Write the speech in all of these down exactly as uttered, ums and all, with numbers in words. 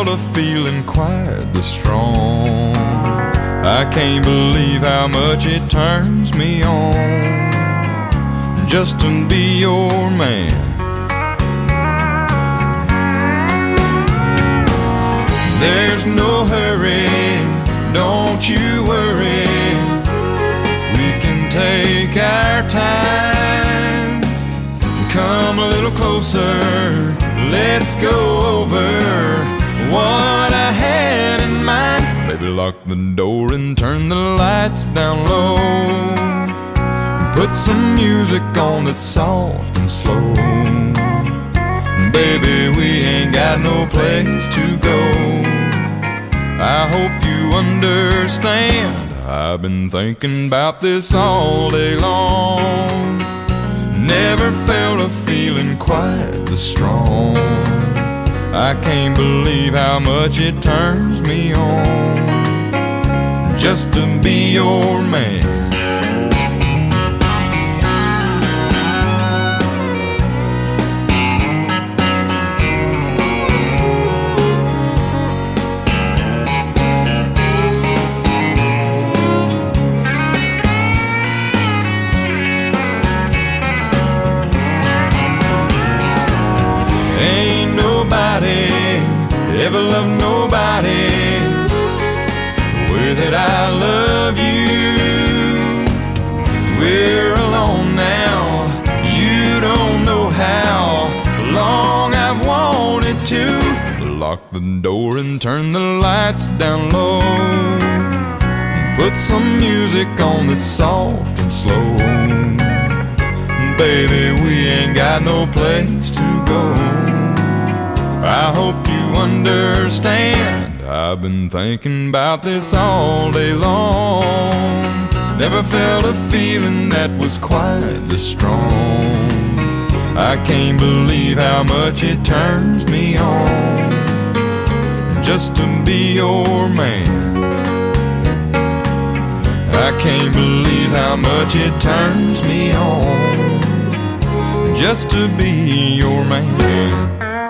felt a feeling quite the strong. I can't believe how much it turns me on just to be your man. There's no hurry, don't you worry. We can take our time. Come a little closer, let's go over what I had in mind. Baby, lock the door and turn the lights down low. Put some music on that's soft and slow. Baby, we ain't got no place to go. I hope you understand. I've been thinking about this all day long. Never felt a feeling quite this strong. I can't believe how much it turns me on just to be your man. Ever love nobody the way that I love you. We're alone now, you don't know how long I've wanted to. Lock the door and turn the lights down low. Put some music on that's soft and slow. Baby, we ain't got no place to go. I hope you understand. I've been thinking about this all day long. Never felt a feeling that was quite this strong. I can't believe how much it turns me on just to be your man. I can't believe how much it turns me on just to be your man.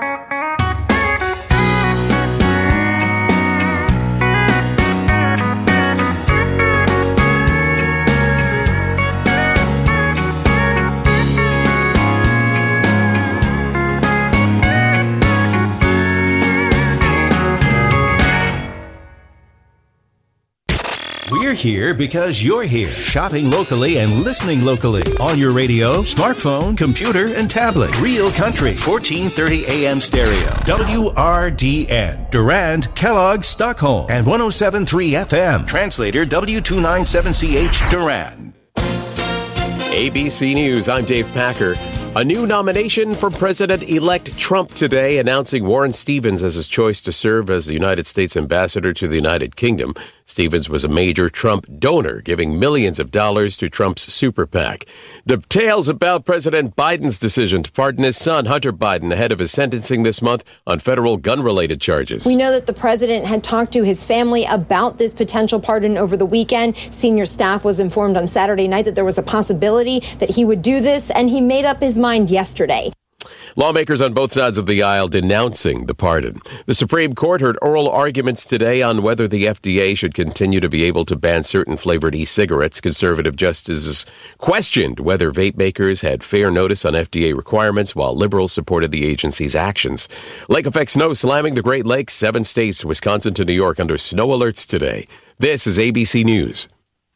We're here because you're here, shopping locally and listening locally on your radio, smartphone, computer, and tablet. Real Country, fourteen thirty A M stereo. W R D N, Durand, Kellogg, Stockholm, and one oh seven point three F M. Translator W two ninety-seven C H, Durand. A B C News, I'm Dave Packer. A new nomination for President-elect Trump today, announcing Warren Stevens as his choice to serve as the United States ambassador to the United Kingdom. Stevens was a major Trump donor, giving millions of dollars to Trump's super PAC. Details about President Biden's decision to pardon his son, Hunter Biden, ahead of his sentencing this month on federal gun-related charges. We know that the president had talked to his family about this potential pardon over the weekend. Senior staff was informed on Saturday night that there was a possibility that he would do this, and he made up his mind yesterday. Lawmakers on both sides of the aisle denouncing the pardon. The Supreme Court heard oral arguments today on whether the F D A should continue to be able to ban certain flavored e-cigarettes. Conservative justices questioned whether vape makers had fair notice on F D A requirements, while liberals supported the agency's actions. Lake effect snow slamming the Great Lakes, seven states, Wisconsin to New York, under snow alerts today. This is A B C News.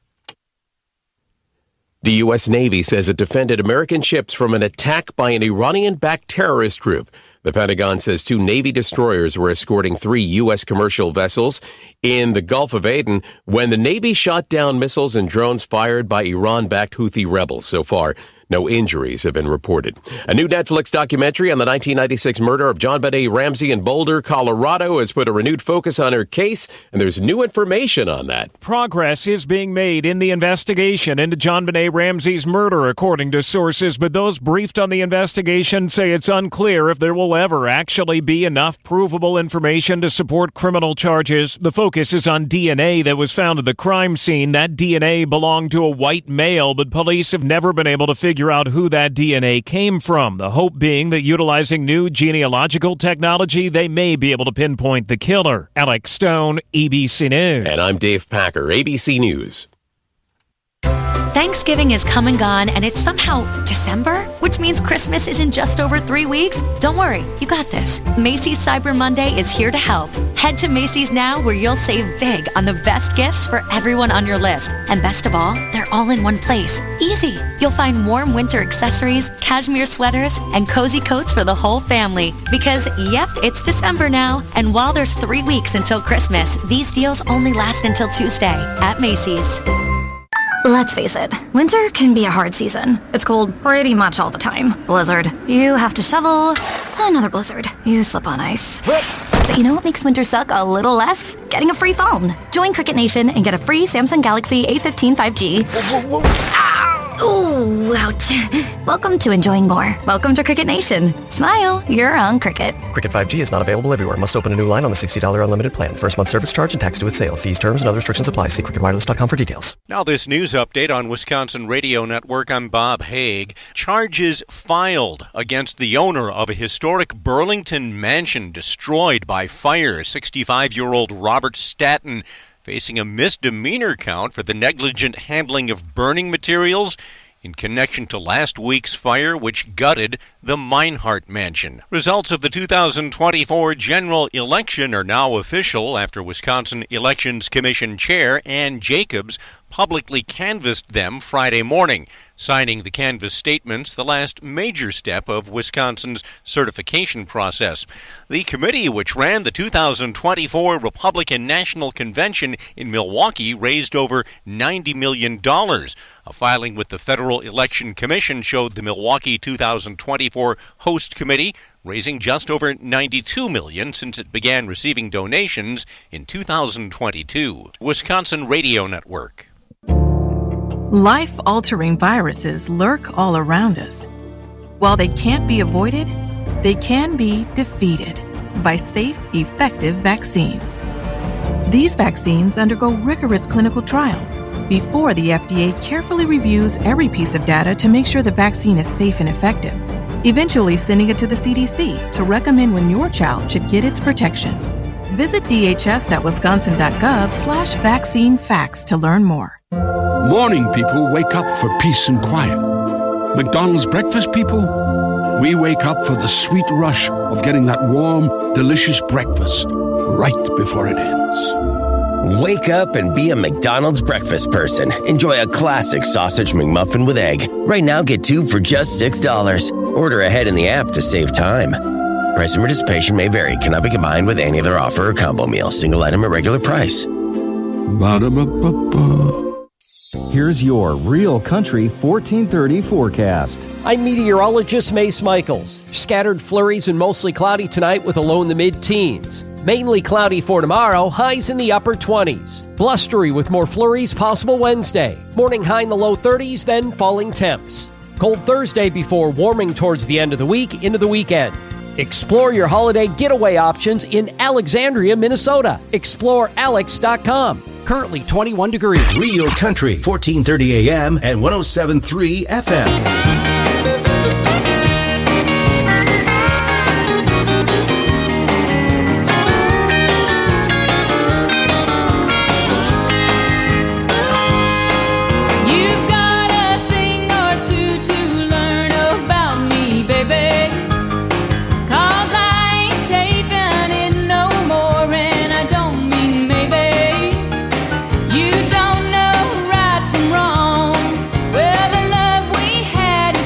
The U S. Navy says it defended American ships from an attack by an Iranian-backed terrorist group. The Pentagon says two Navy destroyers were escorting three U S commercial vessels in the Gulf of Aden when the Navy shot down missiles and drones fired by Iran-backed Houthi rebels. So far, no injuries have been reported. A new Netflix documentary on the nineteen ninety-six murder of JonBenet Ramsey in Boulder, Colorado, has put a renewed focus on her case, and there's new information on that. Progress is being made in the investigation into JonBenet Ramsey's murder, according to sources, but those briefed on the investigation say it's unclear if there will ever actually be enough provable information to support criminal charges. The focus is on D N A that was found at the crime scene. That D N A belonged to a white male, but police have never been able to figure figure out who that D N A came from. The hope being that utilizing new genealogical technology, they may be able to pinpoint the killer. Alex Stone, A B C News. And I'm Dave Packer, A B C News. Thanksgiving is come and gone, and it's somehow December, which means Christmas is in just over three weeks. Don't worry, you got this. Macy's Cyber Monday is here to help. Head to Macy's now, where you'll save big on the best gifts for everyone on your list. And best of all, they're all in one place. Easy. You'll find warm winter accessories, cashmere sweaters, and cozy coats for the whole family. Because, yep, it's December now. And while there's three weeks until Christmas, these deals only last until Tuesday at Macy's. Let's face it, winter can be a hard season. It's cold pretty much all the time. Blizzard. You have to shovel. Another blizzard. You slip on ice. But you know what makes winter suck a little less? Getting a free phone. Join Cricket Nation and get a free Samsung Galaxy A fifteen five G. Whoa, whoa, whoa. Ooh, ouch. Welcome to enjoying more. Welcome to Cricket Nation. Smile, you're on Cricket. Cricket five G is not available everywhere. Must open a new line on the sixty dollars unlimited plan. First month service charge and tax to its sale. Fees, terms, and other restrictions apply. See cricket wireless dot com for details. Now this news update on Wisconsin Radio Network. I'm Bob Haig. Charges filed against the owner of a historic Burlington mansion destroyed by fire. sixty-five-year-old Robert Staton facing a misdemeanor count for the negligent handling of burning materials in connection to last week's fire, which gutted the Meinhardt Mansion. Results of the two thousand twenty-four general election are now official after Wisconsin Elections Commission Chair Ann Jacobs publicly canvassed them Friday morning, signing the canvass statements, the last major step of Wisconsin's certification process. The committee, which ran the two thousand twenty-four Republican National Convention in Milwaukee, raised over ninety million dollars. A filing with the Federal Election Commission showed the Milwaukee two thousand twenty-four host committee raising just over ninety-two million dollars since it began receiving donations in two thousand twenty-two. Wisconsin Radio Network. Life-altering viruses lurk all around us. While they can't be avoided, they can be defeated by safe, effective vaccines. These vaccines undergo rigorous clinical trials before the F D A carefully reviews every piece of data to make sure the vaccine is safe and effective, eventually sending it to the C D C to recommend when your child should get its protection. Visit dhs.wisconsin.gov slash vaccine facts to learn more. Morning people wake up for peace and quiet. McDonald's breakfast people, we wake up for the sweet rush of getting that warm, delicious breakfast right before it ends. Wake up and be a McDonald's breakfast person. Enjoy a classic sausage McMuffin with egg. Right now, get two for just six dollars. Order ahead in the app to save time. Price and participation may vary. Cannot be combined with any other offer or combo meal. Single item at regular price. Ba-da-ba-ba-ba. Here's your Real Country fourteen thirty forecast. I'm meteorologist Mace Michaels. Scattered flurries and mostly cloudy tonight with a low in the mid-teens. Mainly cloudy for tomorrow, highs in the upper twenties. Blustery with more flurries possible Wednesday. Morning high in the low thirties, then falling temps. Cold Thursday before warming towards the end of the week into the weekend. Explore your holiday getaway options in Alexandria, Minnesota. explore alex dot com. Currently twenty-one degrees. Real Country, fourteen thirty A M and one oh seven point three F M. You don't know right from wrong. Well, the love we had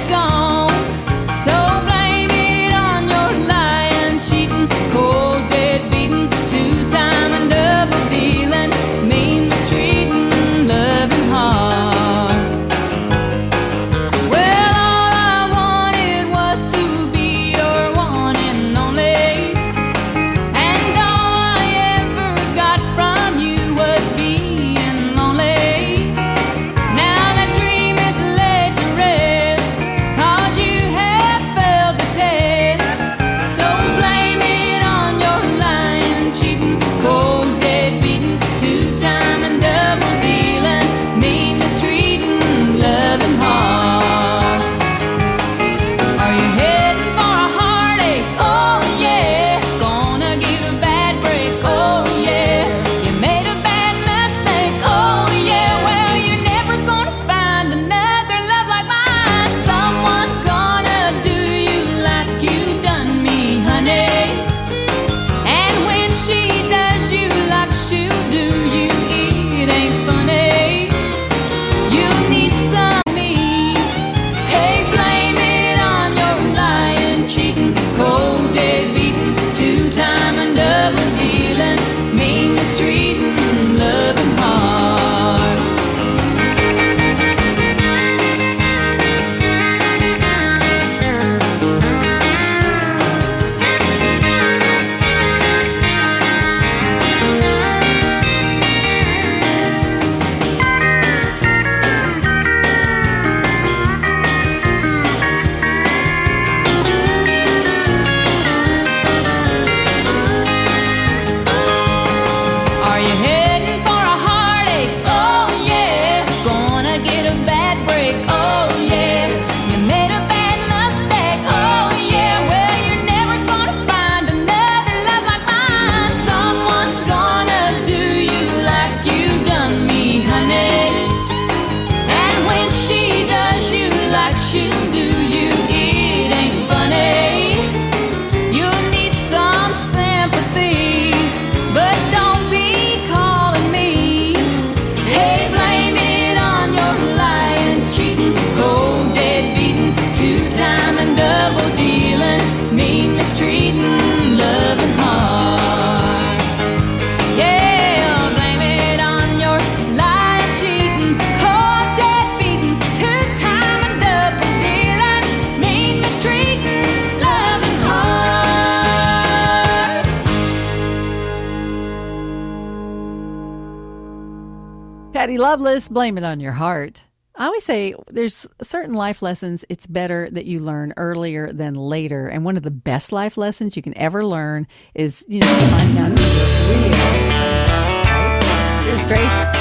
Patty Loveless, blame it on your heart. I always say there's certain life lessons it's better that you learn earlier than later. And one of the best life lessons you can ever learn is, you know, finding out who's real. Here's Tracy.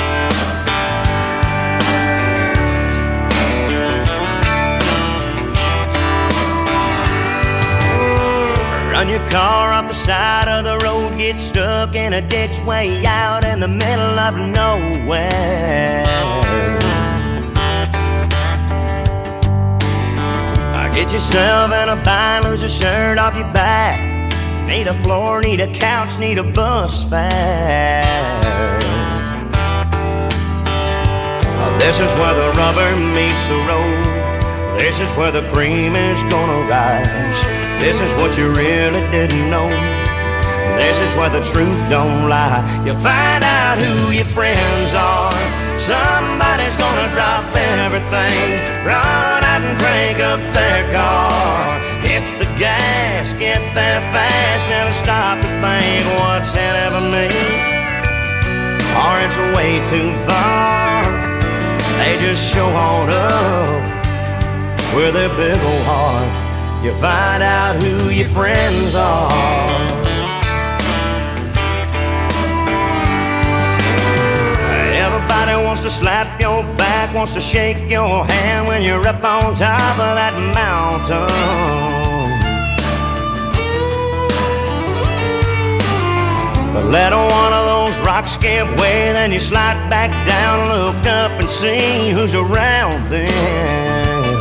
Run your car off the side of the road, get stuck in a ditch way out in the middle of nowhere. Get yourself in a bind, lose a shirt off your back. Need a floor, need a couch, need a bus fare. Oh, this is where the rubber meets the road. This is where the cream is gonna rise. This is what you really didn't know. This is where the truth don't lie. You find out who your friends are. Somebody's gonna drop everything, run out and crank up their car. Hit the gas, get there fast, never stop to think what's in it for me, or it's way too far. They just show on up with their big old heart. You find out who your friends are. Everybody wants to slap your back, wants to shake your hand when you're up on top of that mountain. But let one of those rocks give way, then you slide back down, look up and see who's around then.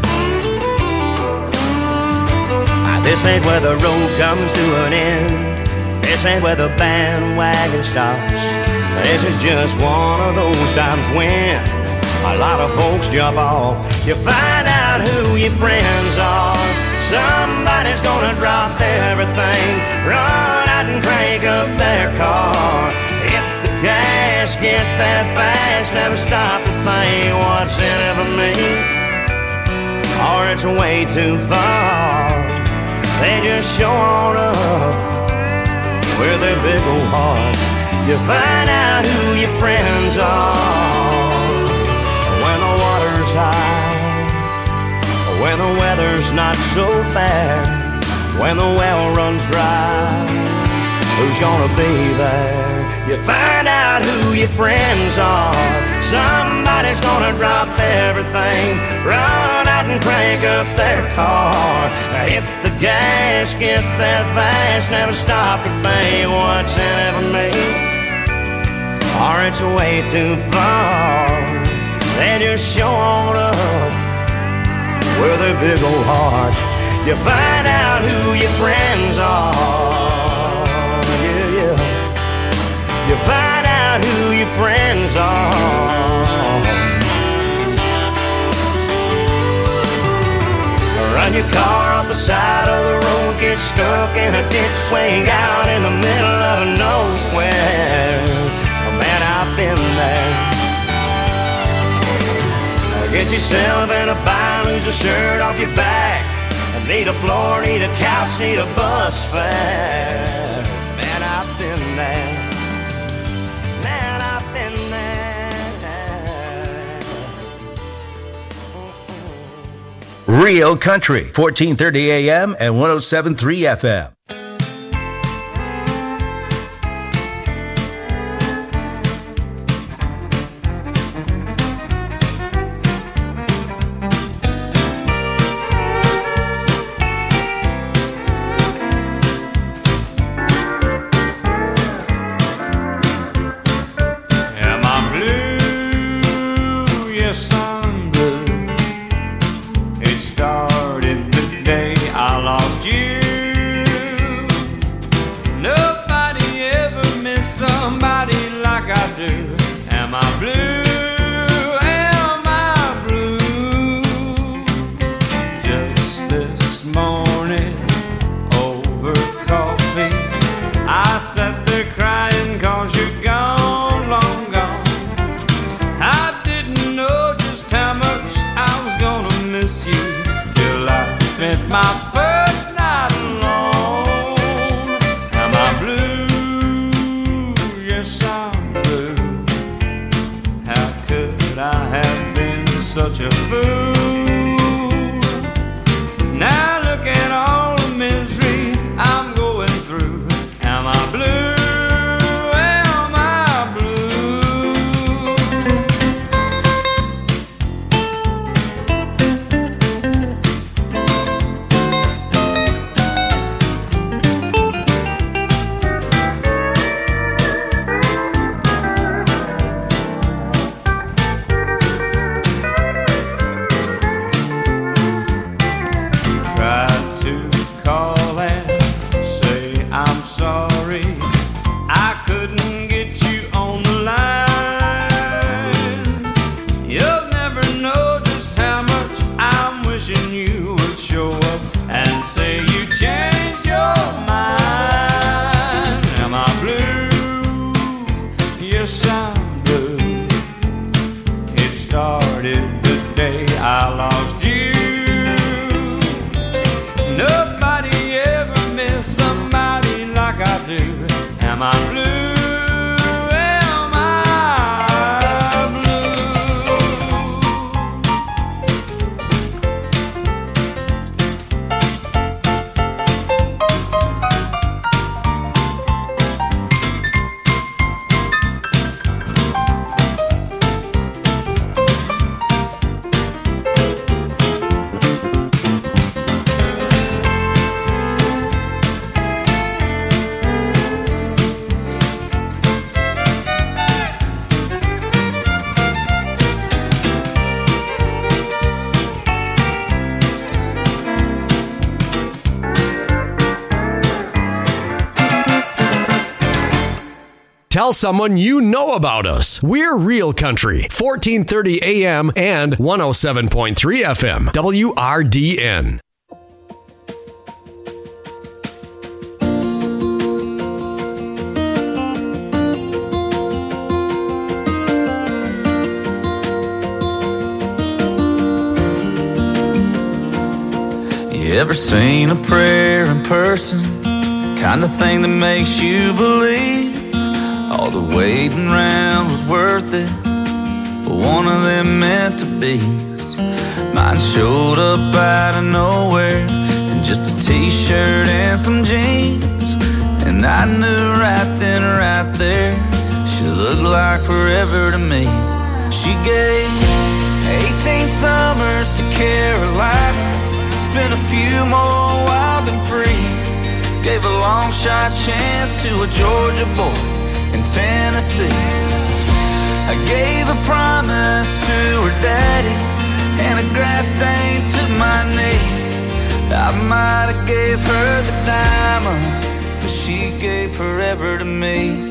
This ain't where the road comes to an end. This ain't where the bandwagon stops. This is just one of those times when a lot of folks jump off. You find out who your friends are. Somebody's gonna drop everything, run out and crank up their car. Hit the gas, get there fast, never stop to think what's in it for me, or it's way too far. They just show on up with their big old heart. You find out who your friends are when the water's high, when the weather's not so bad, when the well runs dry. Who's gonna be there? You find out who your friends are. Somebody's gonna drop everything, run out and crank up their car. Hit the gas, get there fast, never stop to think what's in it for me, or it's way too far. They just show on up with their big old heart. You find out who your friends are. Yeah, yeah. You find out who your friends are. Run your car off the side of the road, get stuck in a ditch way out in the middle of nowhere. Man, I've been there. Get yourself in a bind, lose a shirt off your back. Need a floor, need a couch, need a bus fare. Man, I've been there. Man, I've been there. Real Country, fourteen thirty A M and one oh seven point three F M. It started the day I lost you. Am I blue? Am I Tell someone you know about us. We're Real Country, fourteen thirty A M and one oh seven point three F M, W R D N. You ever seen a prayer in person? Kind of thing that makes you believe all the waiting around was worth it, but one of them meant to be. Mine showed up out of nowhere in just a t-shirt and some jeans, and I knew right then, right there, she looked like forever to me. She gave eighteen summers to Carolina, spent a few more wild and free, gave a long shot chance to a Georgia boy in Tennessee. I gave a promise to her daddy and a grass stain to my knee. I might have gave her the diamond, but she gave forever to me.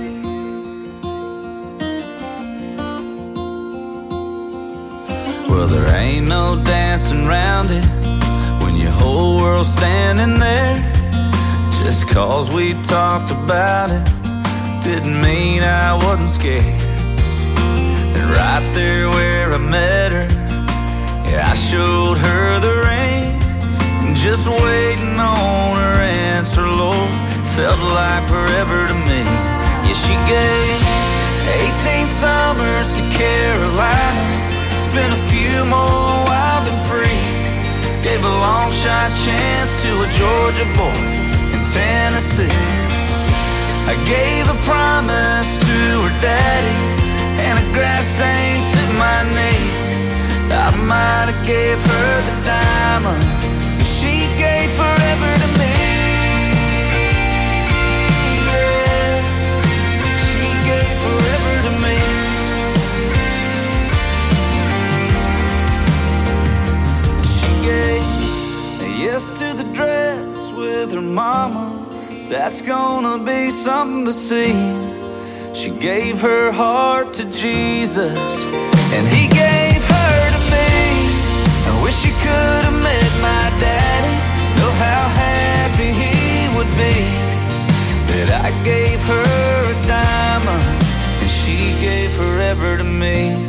Well, there ain't no dancing around it when your whole world's standing there. Just cause we talked about it didn't mean I wasn't scared. And right there where I met her, yeah, I showed her the ring. Just waiting on her answer, Lord, felt like forever to me. Yeah, she gave eighteen summers to Carolina, spent a few more wild and free, gave a long shot chance to a Georgia boy in Tennessee. I gave a promise to her daddy and a grass stain to my knee. I might have gave her the diamond, but she gave forever to me. Yeah, she gave forever to me. She gave a yes to the dress with her mama. That's gonna be something to see. She gave her heart to Jesus, and he gave her to me. I wish you could have met my daddy, know how happy he would be that I gave her a diamond, and she gave forever to me.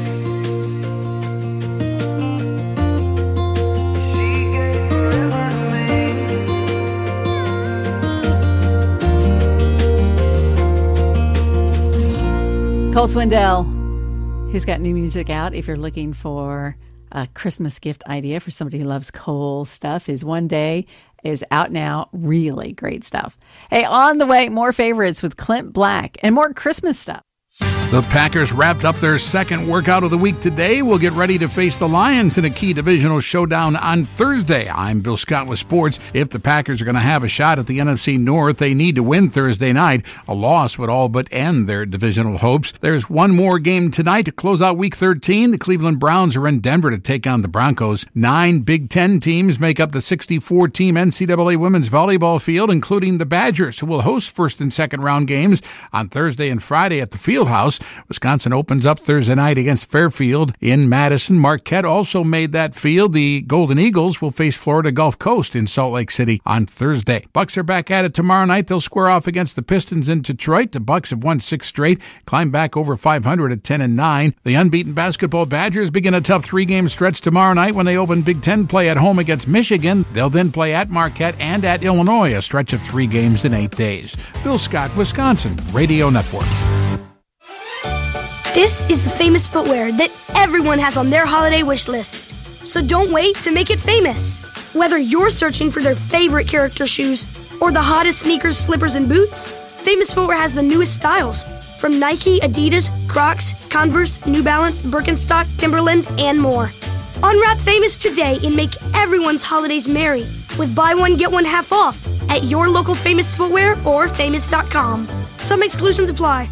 Cole Swindell, who's got new music out. If you're looking for a Christmas gift idea for somebody who loves Cole stuff, his One Day is out now. Really great stuff. Hey, on the way, more favorites with Clint Black and more Christmas stuff. The Packers wrapped up their second workout of the week today. We'll get ready to face the Lions in a key divisional showdown on Thursday. I'm Bill Scott with sports. If the Packers are going to have a shot at the N F C North, they need to win Thursday night. A loss would all but end their divisional hopes. There's one more game tonight to close out Week thirteen. The Cleveland Browns are in Denver to take on the Broncos. Nine Big Ten teams make up the sixty-four team N C double A women's volleyball field, including the Badgers, who will host first and second round games on Thursday and Friday at the Fieldhouse. Dallas. Wisconsin opens up Thursday night against Fairfield in Madison. Marquette also made that field. The Golden Eagles will face Florida Gulf Coast in Salt Lake City on Thursday. Bucks are back at it tomorrow night. They'll square off against the Pistons in Detroit. The Bucks have won six straight, climbed back over five hundred at ten and nine. The unbeaten basketball Badgers begin a tough three-game stretch tomorrow night when they open Big Ten play at home against Michigan. They'll then play at Marquette and at Illinois, a stretch of three games in eight days. Bill Scott, Wisconsin Radio Network. This is the famous footwear that everyone has on their holiday wish list. So don't wait to make it famous. Whether you're searching for their favorite character shoes or the hottest sneakers, slippers, and boots, Famous Footwear has the newest styles from Nike, Adidas, Crocs, Converse, New Balance, Birkenstock, Timberland, and more. Unwrap Famous today and make everyone's holidays merry with buy one, get one half off at your local Famous Footwear or famous dot com. Some exclusions apply.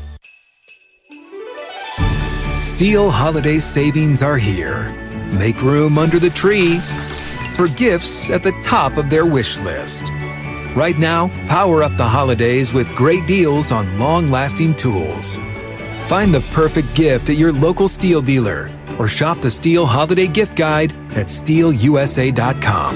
Steel holiday savings are here. Make room under the tree for gifts at the top of their wish list. Right now, power up the holidays with great deals on long-lasting tools. Find the perfect gift at your local Steel dealer or shop the Steel Holiday Gift Guide at steel u s a dot com.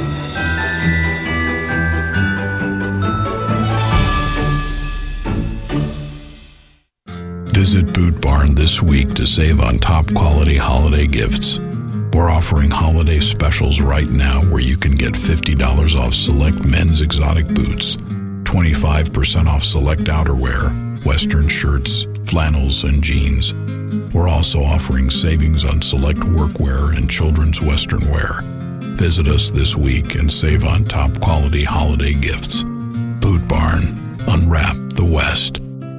Visit Boot Barn this week to save on top quality holiday gifts. We're offering holiday specials right now where you can get fifty dollars off select men's exotic boots, twenty-five percent off select outerwear, western shirts, flannels, and jeans. We're also offering savings on select workwear and children's western wear. Visit us this week and save on top quality holiday gifts. Boot Barn. Unwrap the West.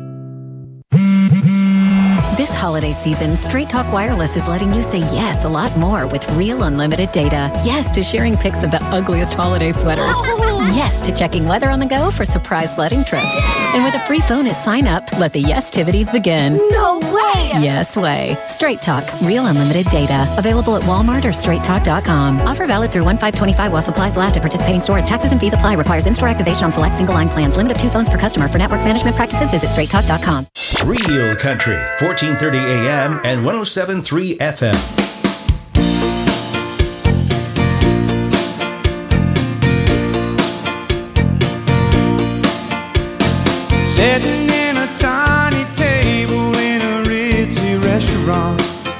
This holiday season, Straight Talk Wireless is letting you say yes a lot more with real unlimited data. Yes to sharing pics of the ugliest holiday sweaters. Yes to checking weather on the go for surprise sledding trips. And with a free phone at sign up, let the yes-tivities begin. No way! Yes way. Straight Talk, real unlimited data. Available at Walmart or straight talk dot com. Offer valid through one five twenty-five while supplies last at participating stores. Taxes and fees apply. Requires in-store activation on select single line plans. Limit of two phones per customer. For network management practices, visit straight talk dot com. Real Country, fourteen thirty A M and one oh seven point three F M. Sitting in a tiny table in a ritzy restaurant,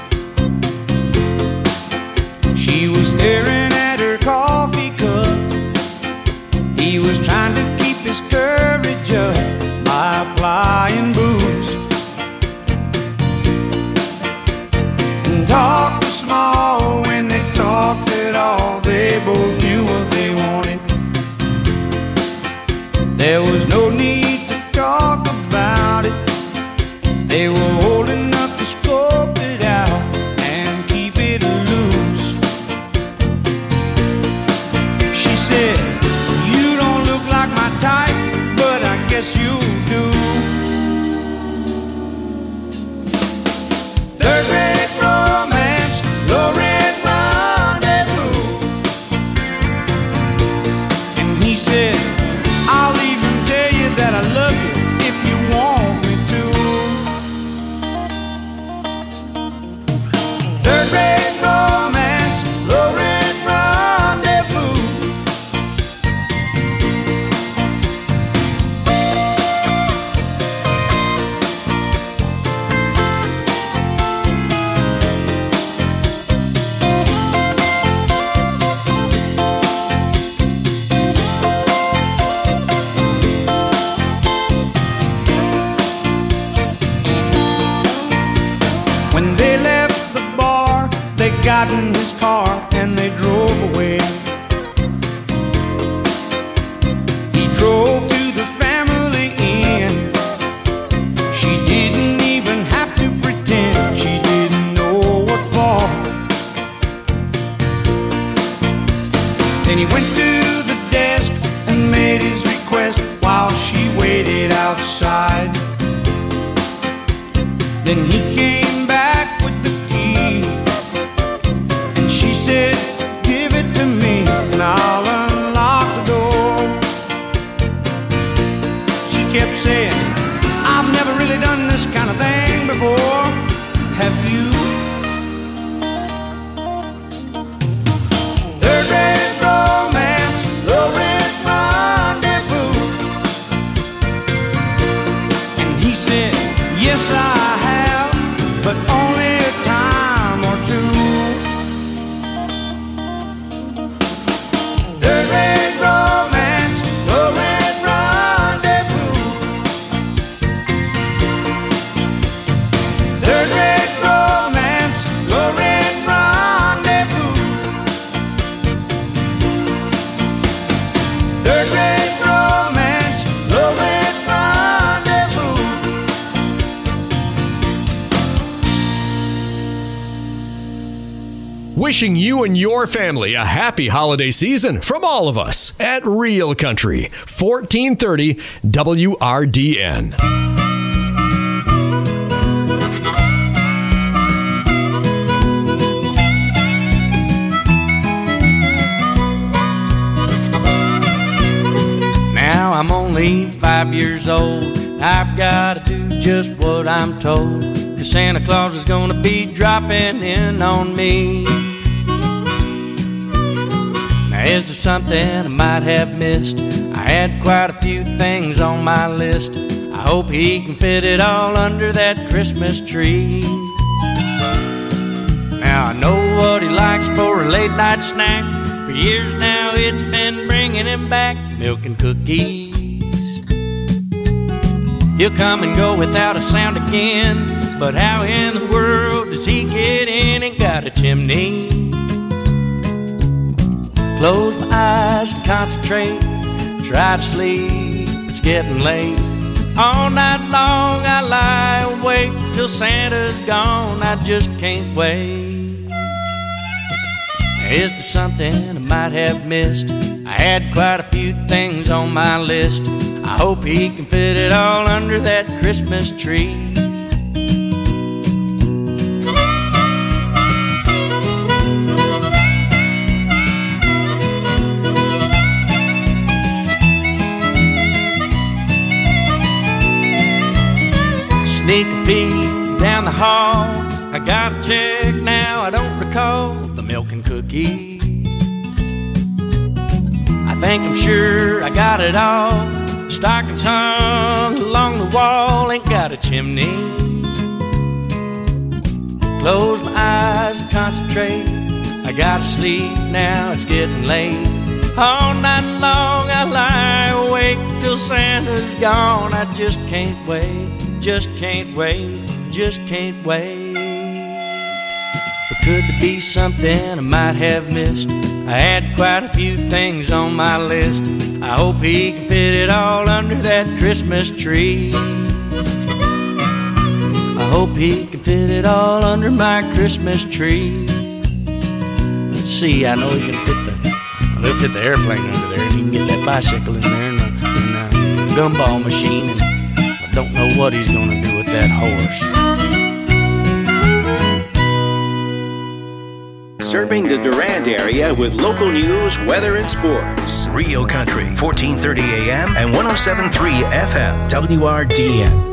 she was staring at her coffee cup. He was trying to keep his courage up by applying booze and talked small when they talked at all. They both knew what they wanted. There was no need talk about it. They were old enough to scope it out and keep it loose. She said, "You don't look like my type, but I guess you do." Third rate romance, low rent rendezvous. And he said, "I'll even tell you that I love you if you want me to." Third rate romance, low rent rendezvous. When they left the bar, they got in his car and they drove away. He drove to the family inn. She didn't even have to pretend she didn't know what for. Then he went to the desk and made his request while she waited outside. Then he came back with the key, and she said, "Give it to me and I'll unlock the door." She kept saying, I've never really done this kind of thing before. Have you? Third rate romance, low rent rendezvous. And he said, yes I have, but only a time or two. Third rate romance, low rent rendezvous. Third rate romance, low rent rendezvous. Third rate romance, low rent rendezvous. Wishing you and your family a happy holiday season from all of us at Real Country, fourteen thirty W R D N. Now I'm only five years old. I've got to do just what I'm told, 'cause Santa Claus is gonna be dropping in on me. Now is there something I might have missed? I had quite a few things on my list. I hope he can fit it all under that Christmas tree. Now I know what he likes for a late night snack. For years now it's been bringing him back milk and cookies. He'll come and go without a sound again, but how in the world does he get in and got a chimney? Close my eyes and concentrate, try to sleep, it's getting late. All night long I lie awake till Santa's gone, I just can't wait. Is there something I might have missed? I had quite a few things on my list. I hope he can fit it all under that Christmas tree. Sneak a peek down the hall, I gotta check now, I don't recall the milk and cookies. I think I'm sure I got it all. Stockings hung along the wall, ain't got a chimney. Close my eyes and concentrate, I gotta sleep now, it's getting late. All night long I lie awake till Santa's gone, I just can't wait, just can't wait, just can't wait. But could there be something I might have missed? I had quite a few things on my list. I hope he can fit it all under that Christmas tree. I hope he can fit it all under my Christmas tree. Let's see, I know he's gonna fit the, he'll fit the airplane under there, and he can get that bicycle in there, and the, and the gumball machine, and I don't know what he's gonna do with that horse. Serving the Durand area with local news, weather, and sports. Real Country, fourteen thirty A M and one oh seven point three F M. W R D N.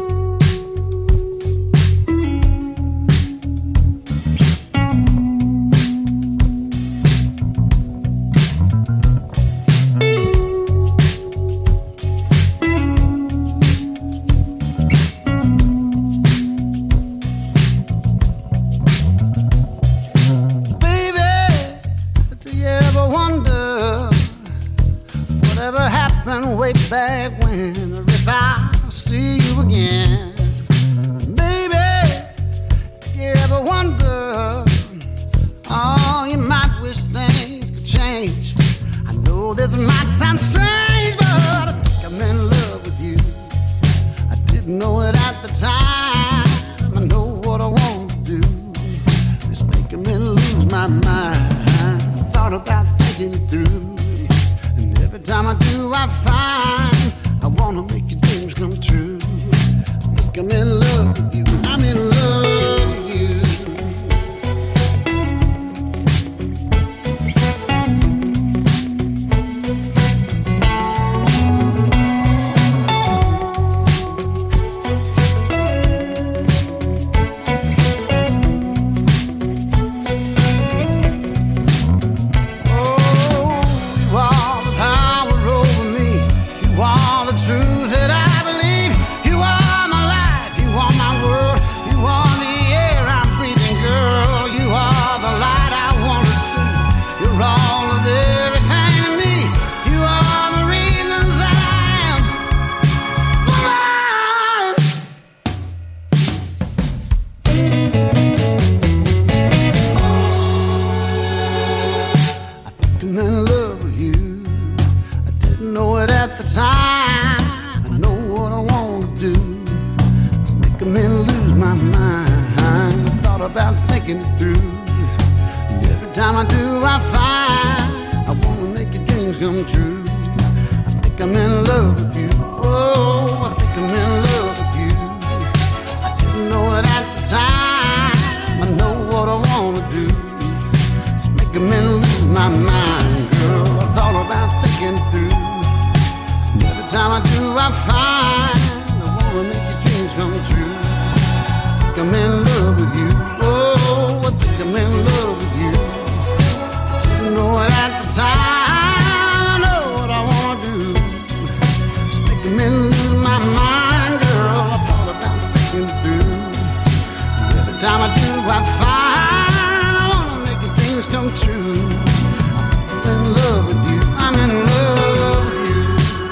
thinking it through. And every time I do, I find I wanna make your dreams come true. I think I'm in love with you. Oh, I think I'm in love with you. I didn't know it at the time. I know what I wanna do. It's making me lose my mind, girl. I thought about thinking through. And every time I do, I find I wanna make your dreams come true. I think I'm in love with you. Oh, I think I'm in love with you. I didn't know it at the time. I know what I wanna do. It's making me lose my mind, girl. I thought about thinking through. And every time I do, I find I wanna make your dreams come true. I'm in love with you. I'm in love with you.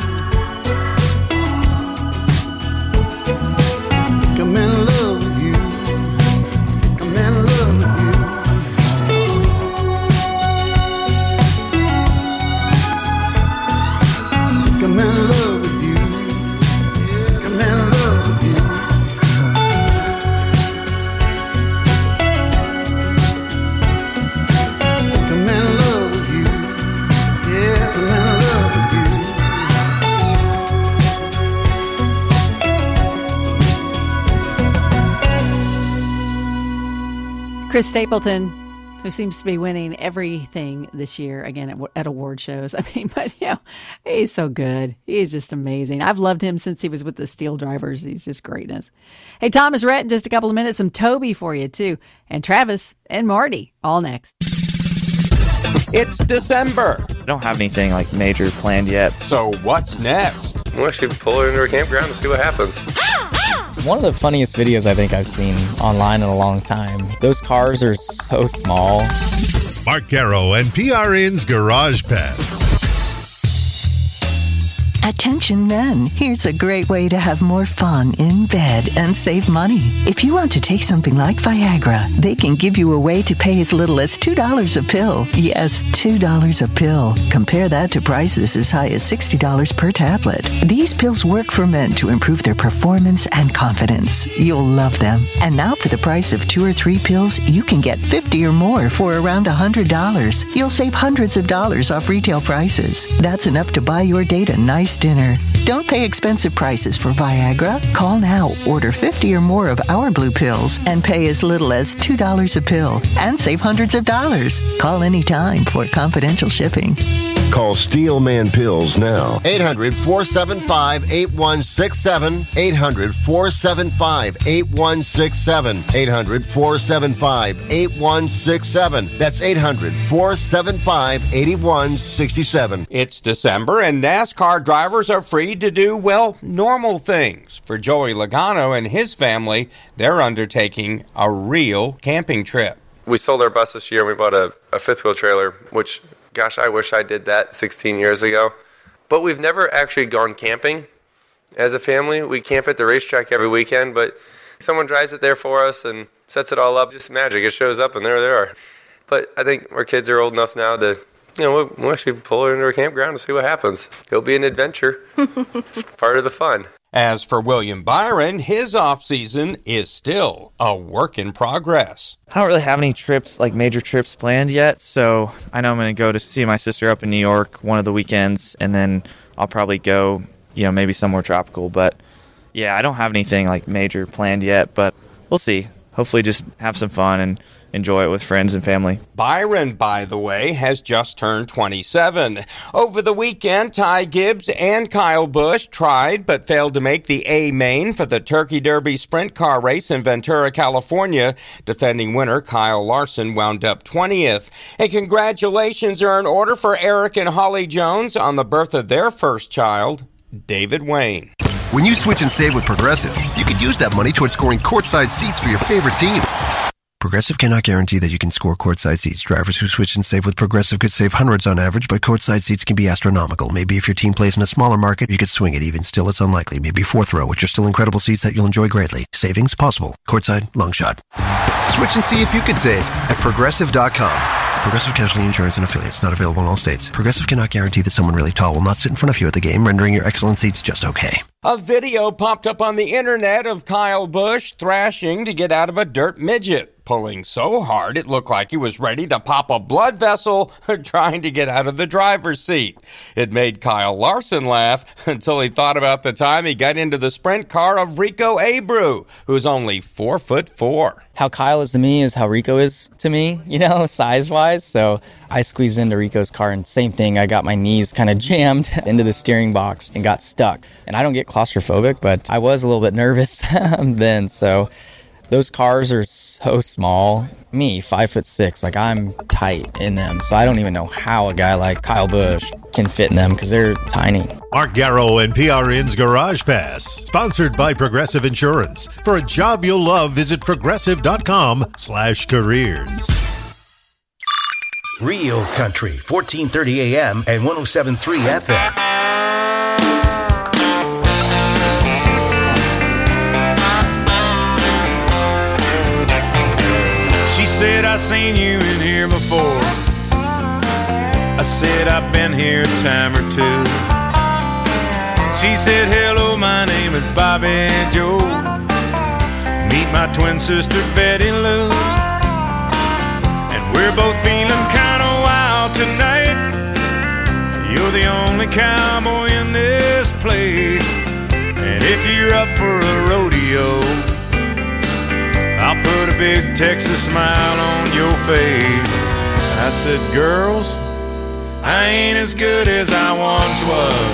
I think I'm in love with you. I think I'm in love with you. I think I'm in love with you. Yeah, I'm in love with you. I think I'm in love with you. Yeah, I'm in love with you. Chris Stapleton, who seems to be winning everything this year, again, at, at award shows. I mean, but, you know, he's so good. He's just amazing. I've loved him since he was with the Steel Drivers. He's just greatness. Hey, Thomas Rhett, in just a couple of minutes, some Toby for you, too. And Travis and Marty, all next. It's December. I don't have anything like major planned yet. So what's next? We'll actually pull her into a campground and see what happens. One of the funniest videos I think I've seen online in a long time. Those cars are so small. Mark Garrow and P R N's Garage Pass. Attention men, here's a great way to have more fun in bed and save money. If you want to take something like Viagra, they can give you a way to pay as little as two dollars a pill. Yes, two dollars a pill. Compare that to prices as high as sixty dollars per tablet. These pills work for men to improve their performance and confidence. You'll love them. And now for the price of two or three pills, you can get fifty or more for around one hundred dollars. You'll save hundreds of dollars off retail prices. That's enough to buy your date a nice dinner. Don't pay expensive prices for Viagra. Call now, order fifty or more of our blue pills, and pay as little as two dollars a pill and save hundreds of dollars. Call anytime for confidential shipping. Call Steelman Pills now. eight hundred, four seven five, eight one six seven. eight hundred, four seven five, eight one six seven. eight hundred, four seven five, eight one six seven. That's eight hundred, four seven five, eight one six seven. It's December and NASCAR drivers are free to do, well, normal things. For Joey Logano and his family, they're undertaking a real camping trip. We sold our bus this year and we bought a, a fifth wheel trailer, which, gosh, I wish I did that sixteen years ago. But we've never actually gone camping as a family. We camp at the racetrack every weekend, but someone drives it there for us and sets it all up. Just magic. It shows up and there they are. But I think our kids are old enough now to, you know, we'll, we'll actually pull her into a campground and see what happens. It'll be an adventure. It's part of the fun. As for William Byron, his off-season is still a work in progress. I don't really have any trips, like major trips planned yet, so I know I'm going to go to see my sister up in New York one of the weekends, and then I'll probably go, you know, maybe somewhere tropical. But, yeah, I don't have anything, like, major planned yet, but we'll see. Hopefully just have some fun and enjoy it with friends and family. Byron, by the way, has just turned twenty-seven. Over the weekend, Ty Gibbs and Kyle Busch tried but failed to make the A main for the Turkey Derby sprint car race in Ventura, California. Defending winner Kyle Larson wound up twentieth. And congratulations are in order for Eric and Holly Jones on the birth of their first child, David Wayne. When you switch and save with Progressive, you could use that money towards scoring courtside seats for your favorite team. Progressive cannot guarantee that you can score courtside seats. Drivers who switch and save with Progressive could save hundreds on average, but courtside seats can be astronomical. Maybe if your team plays in a smaller market, you could swing it. Even still, it's unlikely. Maybe fourth row, which are still incredible seats that you'll enjoy greatly. Savings possible. Courtside, long shot. Switch and see if you could save at Progressive dot com. Progressive Casualty Insurance and Affiliates. Not available in all states. Progressive cannot guarantee that someone really tall will not sit in front of you at the game, rendering your excellent seats just okay. A video popped up on the internet of Kyle Busch thrashing to get out of a dirt midget. pulling so hard it looked like he was ready to pop a blood vessel trying to get out of the driver's seat. It made Kyle Larson laugh until he thought about the time he got into the sprint car of Rico Abreu, who's only four foot four. How Kyle is to me is how Rico is to me, you know, size-wise. So I squeezed into Rico's car, and same thing. I got my knees kind of jammed into the steering box and got stuck. And I don't get claustrophobic, but I was a little bit nervous then. So those cars are so small. Me, five foot six, like I'm tight in them. So I don't even know how a guy like Kyle Busch can fit in them because they're tiny. Mark Garrow and P R N's Garage Pass, sponsored by Progressive Insurance. For a job you'll love, visit progressive.com slash careers. Real Country, fourteen thirty A M and one oh seven point three F M. She said, I seen you in here before. I said, I've been here a time or two. She said, hello, my name is Bobby Joe. Meet my twin sister, Betty Lou. And we're both feeling kind of wild tonight. You're the only cowboy in this place. And if you're up for a rodeo, I'll put a big Texas smile on your face. I said, girls, I ain't as good as I once was.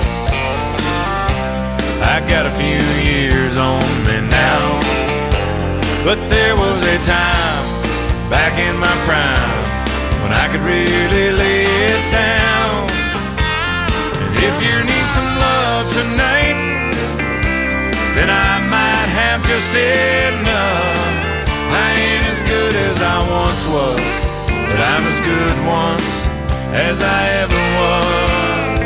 I got a few years on me now. But there was a time back in my prime when I could really lay it down. And if you need some love tonight, then I might have just enough. I ain't as good as I once was, but I'm as good once as I ever was.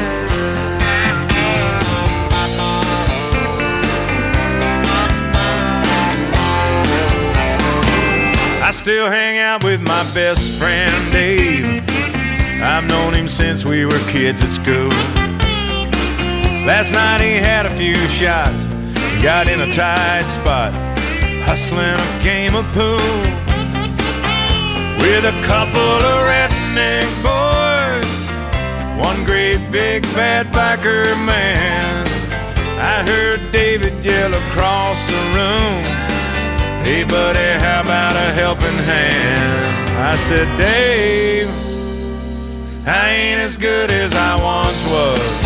I still hang out with my best friend Dave. I've known him since we were kids at school. Last night he had a few shots, got in a tight spot, hustling a game of pool with a couple of redneck boys, one great big bad biker man. I heard David yell across the room, hey buddy, how about a helping hand? I said, Dave, I ain't as good as I once was.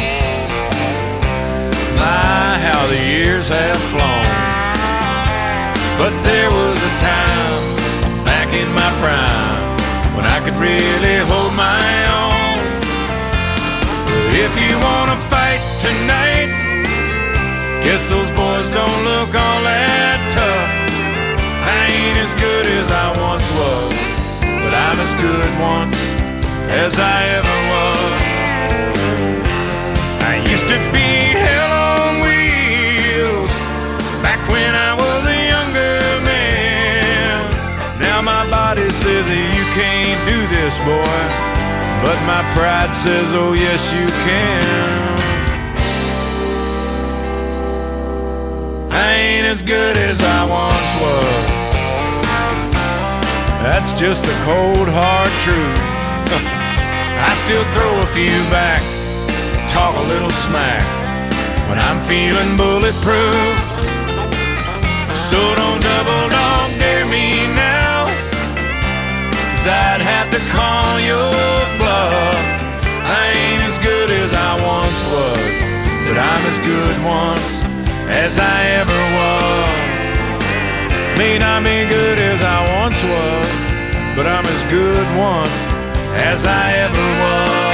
My, how the years have flown. But there was a time back in my prime when I could really hold my own. If you wanna fight tonight, guess those boys don't look all that tough. I ain't as good as I once was, but I'm as good once as I ever was. I used to be hell on wheels back when I was a younger man. Now my body says that you can't do this, boy, but my pride says, oh yes you can. I ain't as good as I once was. That's just the cold hard truth. I still throw a few back, talk a little smack when I'm feeling bulletproof. So don't double dog dare me now, 'cause I'd have to call your bluff. I ain't as good as I once was, but I'm as good once as I ever was. May not be good as I once was, but I'm as good once as I ever was.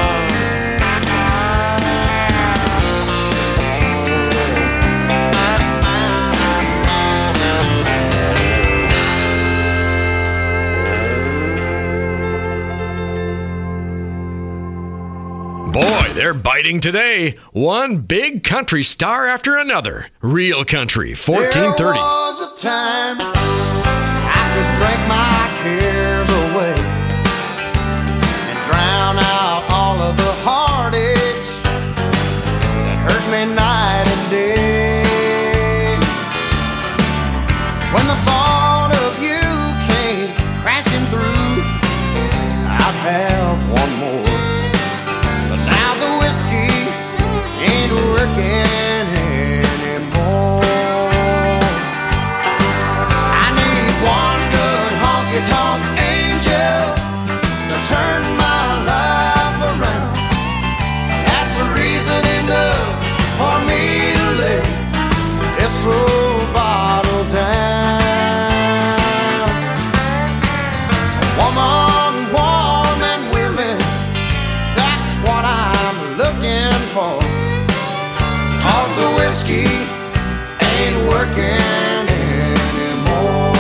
Boy, they're biting today. One big country star after another. Real Country, fourteen thirty. There was a time I could drink my cares away and drown out all of the heartaches that hurt me night and day. When the thought of you whiskey ain't working anymore.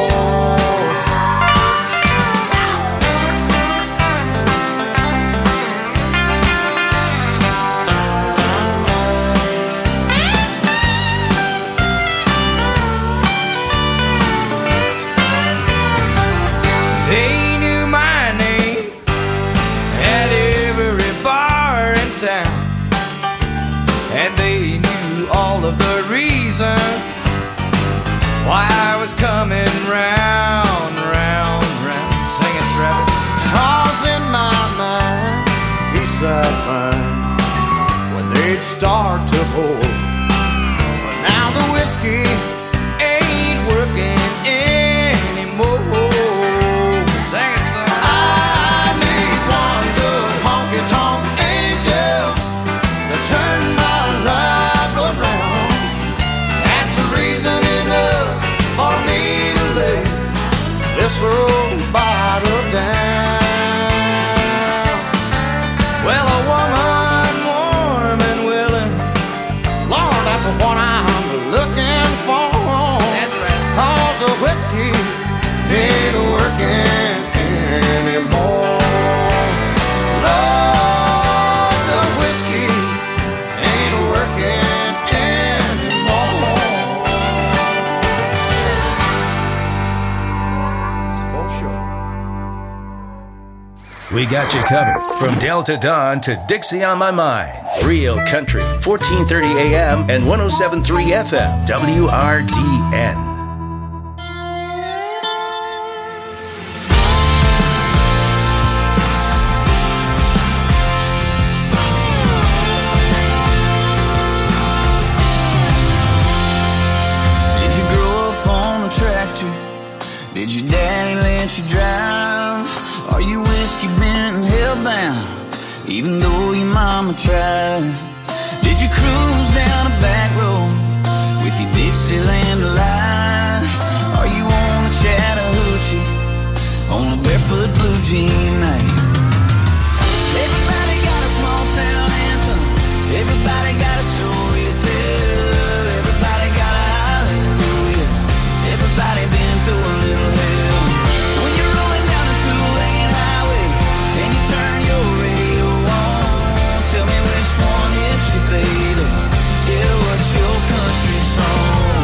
They knew my name at every bar in town, and they knew all of the reasons why I was coming round, round, round. Sing it, Travis. Cause in my mind, peace I find when they'd start to pour. But now the whiskey ain't working anymore. Sing it, son. I need one good honky-tonk angel to turn my life around. That's a reason enough for me to lay this old bottle down. Well, a woman warm and willing, Lord, that's the one I'm looking for. That's right. Cause the whiskey ain't working anymore. Lord, the whiskey ain't working anymore. It's for sure. We got you covered from Delta Dawn to Dixie on My Mind. Real Country, fourteen thirty A M and one oh seven point three F M, W R D N. Did you grow up on a tractor? Did your daddy let you drive? Are you whiskey bent and hellbound, even though your mama tried? Did you cruise down a back road with your Dixieland delight? Are you on a Chattahoochee on a barefoot blue jean night? Everybody got a small town anthem. Everybody got a story to tell. Everybody got a hallelujah. Everybody been through a little hell. When you're rolling down a two-lane highway and you turn your radio on, tell me which one hits you, baby. Yeah, what's your country song?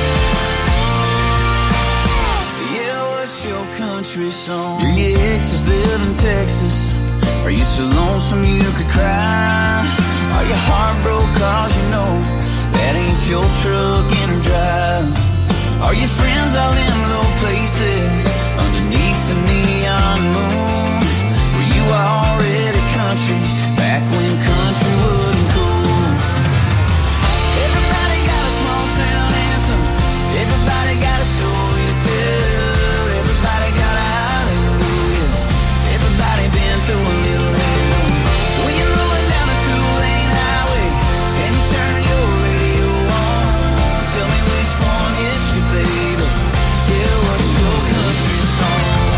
Yeah, what's your country song? Do your exes live in Texas? Are you so lonesome you could cry? Are you heartbroken cause you know that ain't your truck in her drive? Are your friends all in low places underneath the neon moon? Were you already country back when country wasn't cool? Everybody got a small town anthem. Everybody got a story to tell. Everybody got a hallelujah. Everybody been through a little hell. When you're rolling down a two-lane highway and you turn your radio on, tell me which one hits you, baby. Yeah, what's your country song?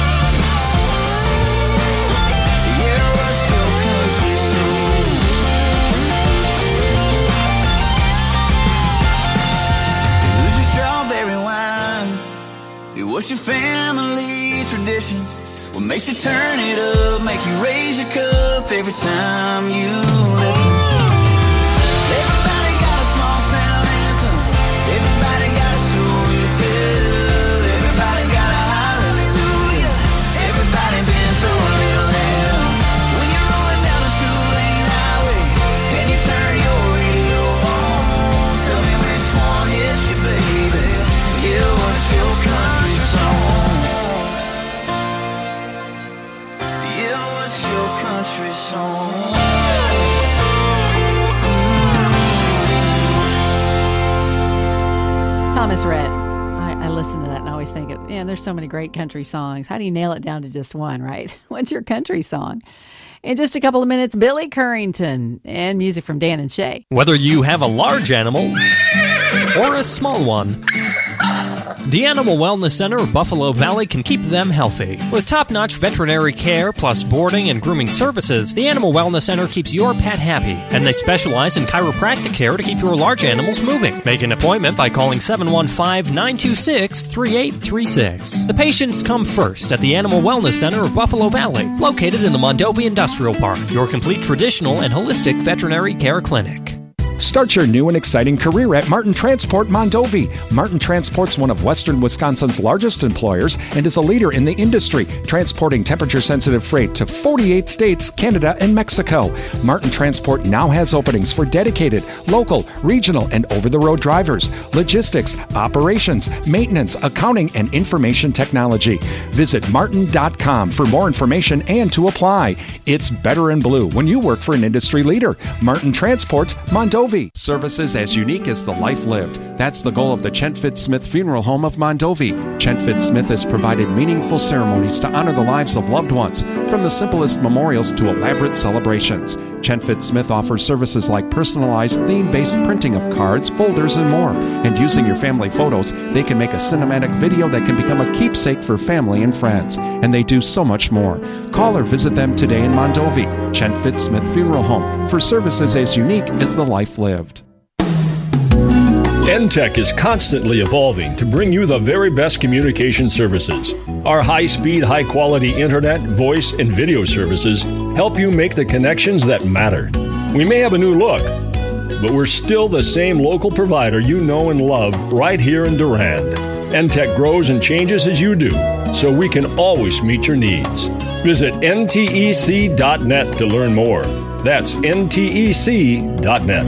Yeah, what's your country song? Who's your strawberry wine? Yeah, what's your family tradition? What makes you turn it up, make you raise your cup every time you listen? Everybody got a small town anthem. Everybody got a story to tell. Everybody got a hallelujah. Everybody been through a little hell. When you're rolling down a two-lane highway and you turn your radio on, tell me which one hits you, baby. Yeah, what's your country song? Yeah, what's your country song? Thomas Rhett. I, I listen to that and I always think, of, man, there's so many great country songs. How do you nail it down to just one, right? What's your country song? In just a couple of minutes, Billy Currington and music from Dan and Shay. Whether you have a large animal or a small one, The Animal Wellness Center of Buffalo Valley can keep them healthy. With top-notch veterinary care plus boarding and grooming services, the Animal Wellness Center keeps your pet happy, and they specialize in chiropractic care to keep your large animals moving. Make an appointment by calling seven one five, nine two six, three eight three six. The patients come first at the Animal Wellness Center of Buffalo Valley, located in the Mondovi Industrial Park, your complete traditional and holistic veterinary care clinic. Start your new and exciting career at Martin Transport Mondovi. Martin Transport's one of Western Wisconsin's largest employers and is a leader in the industry, transporting temperature-sensitive freight to forty-eight states, Canada, and Mexico. Martin Transport now has openings for dedicated, local, regional, and over-the-road drivers, logistics, operations, maintenance, accounting, and information technology. Visit martin dot com for more information and to apply. It's better in blue when you work for an industry leader. Martin Transport Mondovi. Services as unique as the life lived. That's the goal of the Chentfit Smith Funeral Home of Mondovi. Chentfit Smith has provided meaningful ceremonies to honor the lives of loved ones, from the simplest memorials to elaborate celebrations. Chentfit Smith offers services like personalized theme-based printing of cards, folders, and more. And using your family photos, they can make a cinematic video that can become a keepsake for family and friends. And they do so much more. Call or visit them today in Mondovi. Chentfit Smith Funeral Home, for services as unique as the life lived. N Tech is constantly evolving to bring you the very best communication services. Our high-speed, high-quality internet, voice, and video services help you make the connections that matter. We may have a new look, but we're still the same local provider you know and love right here in Durand. N Tech grows and changes as you do, so we can always meet your needs. Visit N T E C dot net to learn more. That's N T E C dot net.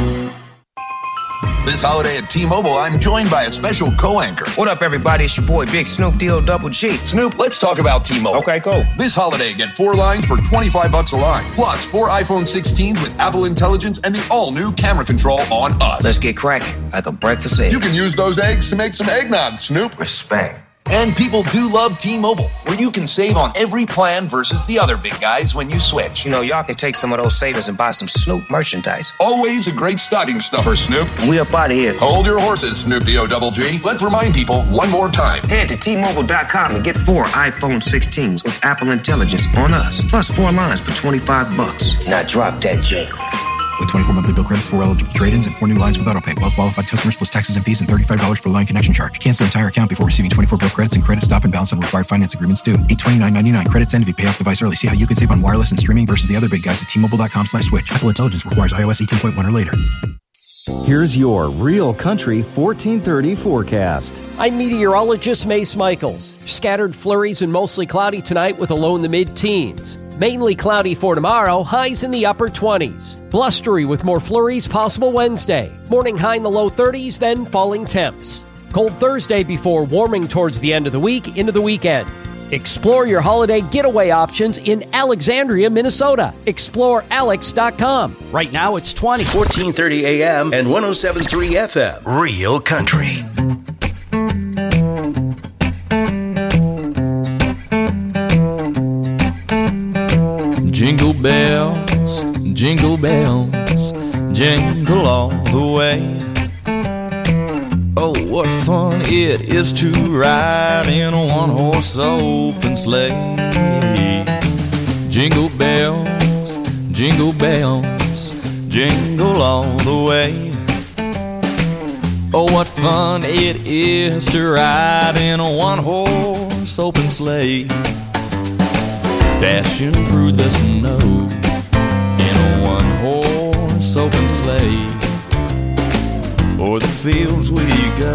This holiday at T-Mobile, I'm joined by a special co-anchor. What up, everybody? It's your boy, Big Snoop D-O Double G. Snoop, let's talk about T-Mobile. Okay, cool. This holiday, get four lines for twenty-five bucks a line. Plus, four iPhone sixteens with Apple Intelligence and the all-new camera control on us. Let's get cracking, like a breakfast egg. You can use those eggs to make some eggnog, Snoop. Respect. And people do love T-Mobile, where you can save on every plan versus the other big guys when you switch. You know, y'all can take some of those savings and buy some Snoop merchandise. Always a great stocking stuffer, Snoop. We up out of here. Hold your horses, Snoop D O Double G. Let's remind people one more time. Head to T Mobile dot com and get four iPhone sixteens with Apple Intelligence on us, plus four lines for twenty-five bucks. Now drop that jingle. With twenty-four monthly bill credits, four eligible trade-ins, and four new lines with autopay. Well qualified customers plus taxes and fees and thirty-five dollars per line connection charge. Cancel entire account before receiving twenty-four bill credits and credit stop and balance on required finance agreements due. eight twenty-nine ninety-nine. Credits end if you pay off device early. See how you can save on wireless and streaming versus the other big guys at T Mobile dot com slash switch. Apple Intelligence requires iOS eighteen point one or later. Here's your Real Country fourteen thirty forecast. I'm meteorologist Mace Michaels. Scattered flurries and mostly cloudy tonight with a low in the mid-teens. Mainly cloudy for tomorrow, highs in the upper twenties. Blustery with more flurries possible Wednesday. Morning high in the low thirties, then falling temps. Cold Thursday before warming towards the end of the week into the weekend. Explore your holiday getaway options in Alexandria, Minnesota. explore alex dot com. Right now it's twenty. fourteen thirty A M and one oh seven point three F M. Real Country. Jingle bells, jingle bells, jingle all the way. Oh, what fun it is to ride in a one-horse open sleigh. Jingle bells, jingle bells, jingle all the way. Oh, what fun it is to ride in a one-horse open sleigh. Dashing through the snow in a one-horse open sleigh. O'er the fields we go,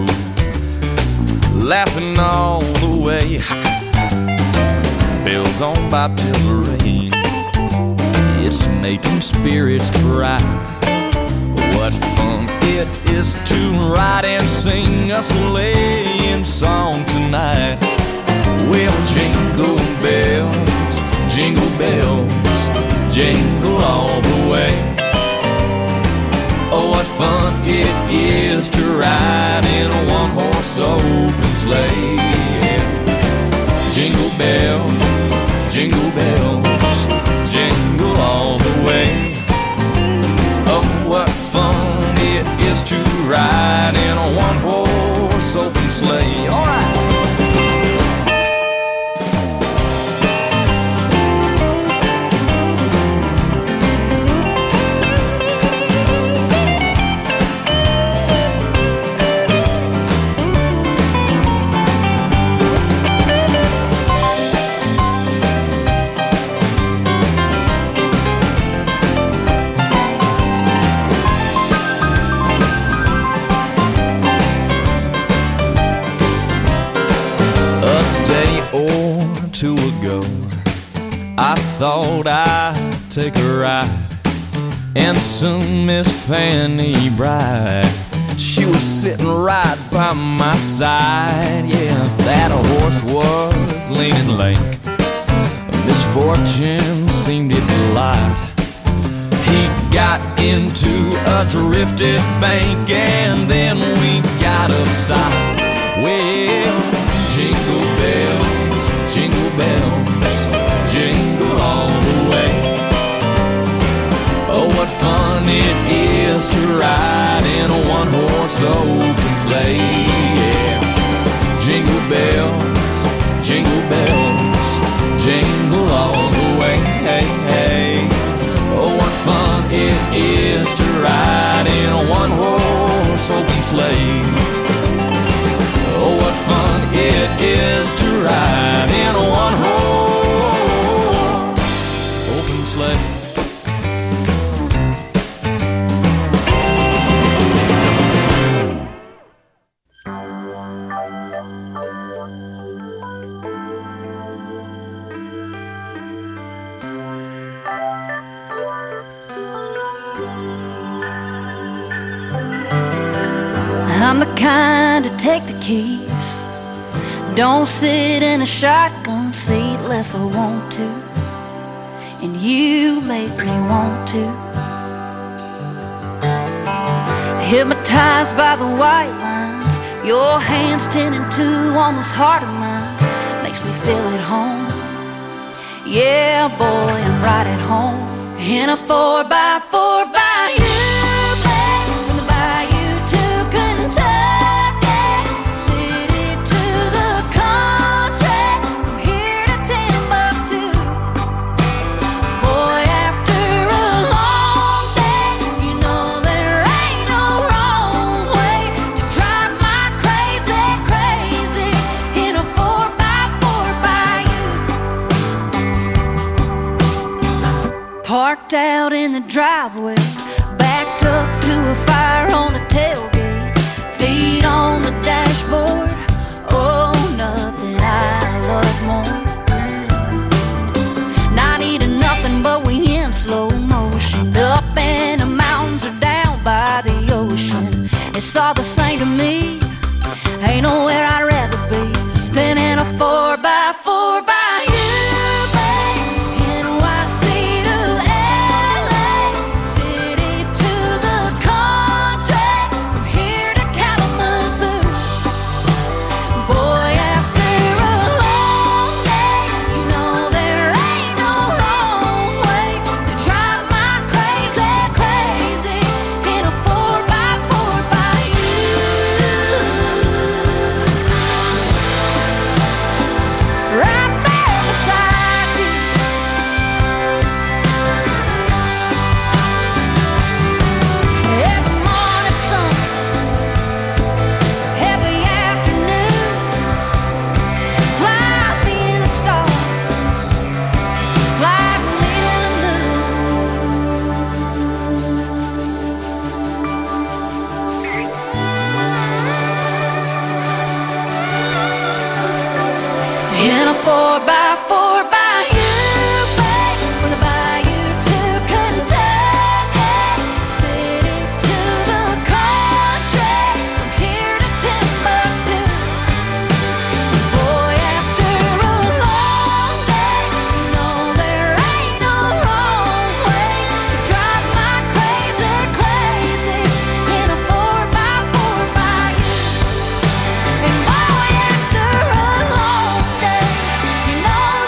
laughing all the way. Bells on bobtail ring, it's making spirits bright. What fun it is to ride and sing a sleighing song tonight. Well, jingle bells, jingle bells, jingle all the way. Oh, what fun it is to ride in a one-horse open sleigh. Jingle bells, jingle bells, jingle all the way. Oh, what fun it is to ride in a one-horse open sleigh. All right. Two ago, I thought I'd take a ride, and soon Miss Fanny Bright, she was sitting right by my side. Yeah, that horse was lean and lank, misfortune seemed its lot. He got into a drifted bank, and then we got upside. Well, jingle bells, jingle bells, jingle all the way. Oh, what fun it is to ride in a one-horse open sleigh. Yeah. Jingle bells, jingle bells, jingle all the way. Hey, hey. Oh, what fun it is to ride in a one-horse open sleigh. Oh, what fun it is to ride in a one-horse open sleigh. I'm the kind to take the keys, don't sit in a shotgun seat unless I want to, and you make me want to. Hypnotized by the white lines, your hands ten and two on this heart of mine, makes me feel at home. Yeah, boy, I'm right at home in a four by four by you. Parked out in the driveway, backed up to a fire on the tailgate, feet on the dashboard. Oh, nothing I love more. Not eating nothing but we in slow motion, up in the mountains or down by the ocean. It's all the same to me, ain't nowhere I'd rather be than in a four by four by you. In a four by four by you, babe, from the bayou to Kentucky, city to the country, from here to Timbuktu. Boy, after a long day, you know there ain't no wrong way to drive my crazy, crazy in a four by four by you. And boy, after a long day, you know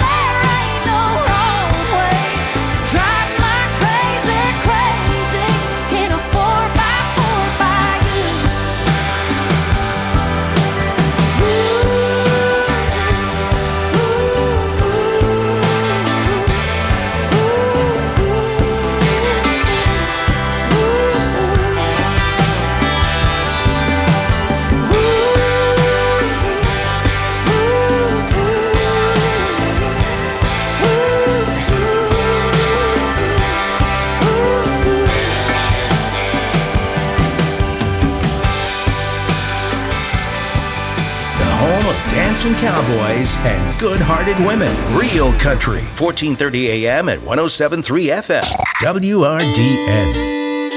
dancing cowboys, and good-hearted women. Real Country, fourteen thirty A M at one oh seven point three F M. W R D N.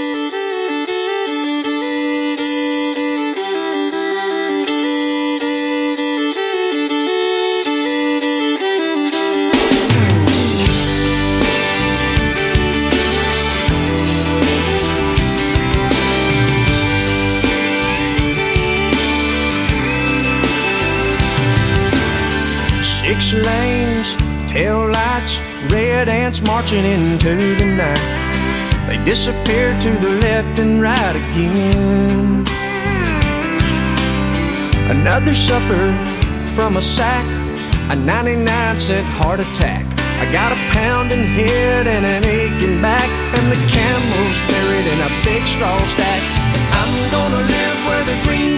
Six lanes, tail lights, red ants marching into the night. They disappear to the left and right again. Another supper from a sack, a ninety-nine cent heart attack. I got a pounding head and an aching back, and the camel's buried in a big straw stack. I'm gonna live where the green